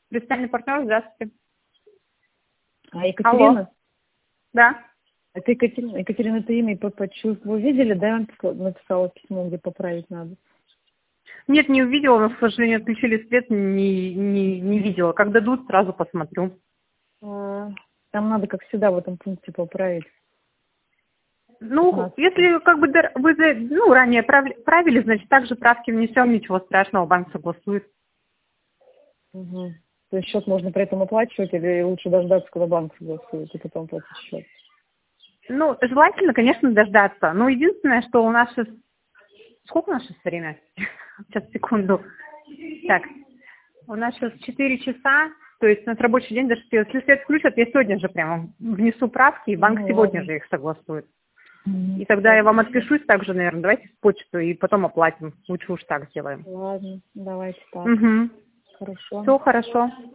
Представленный партнер, здравствуйте. Екатерина? Алло. Да. Это Екатерина, это имя по чувству. Вы видели, да, я вам написала письмо, где поправить надо? Нет, не увидела, но, к сожалению, отключили свет, не видела. Как дадут, сразу посмотрю. Там надо, как всегда, в этом пункте поправить. Ну, 15. если как бы вы ранее правили, значит, также правки внесем, ничего страшного, банк согласует. Угу. То есть счет можно при этом оплачивать или лучше дождаться, когда банк согласует, и потом платить счет? Ну, желательно, конечно, дождаться. Но единственное, что у нас сейчас... Сколько у нас сейчас время? Сейчас, секунду. Так, у нас сейчас 4 часа, то есть у нас рабочий день до 6. Если свет включат, я сегодня же прямо внесу правки, и банк сегодня же их согласует. И тогда я вам отпишусь также, наверное, давайте в почту, и потом оплатим. Лучше уж так сделаем. Ладно, давайте так. Угу. Хорошо. Все хорошо.